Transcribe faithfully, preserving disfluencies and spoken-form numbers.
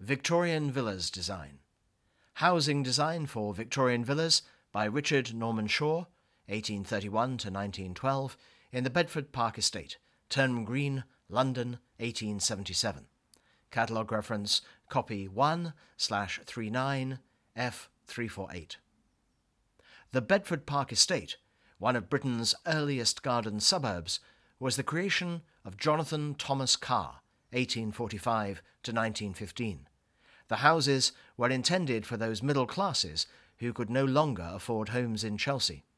Victorian Villas Design. Housing Design for Victorian Villas by Richard Norman Shaw, eighteen thirty-one to nineteen twelve, in the Bedford Park Estate, Turnham Green, London, eighteen seventy-seven. Catalogue reference copy one slash thirty-nine F three forty-eight. The Bedford Park Estate, one of Britain's earliest garden suburbs, was the creation of Jonathan Thomas Carr, eighteen forty-five to nineteen fifteen. The houses were intended for those middle classes who could no longer afford homes in Chelsea.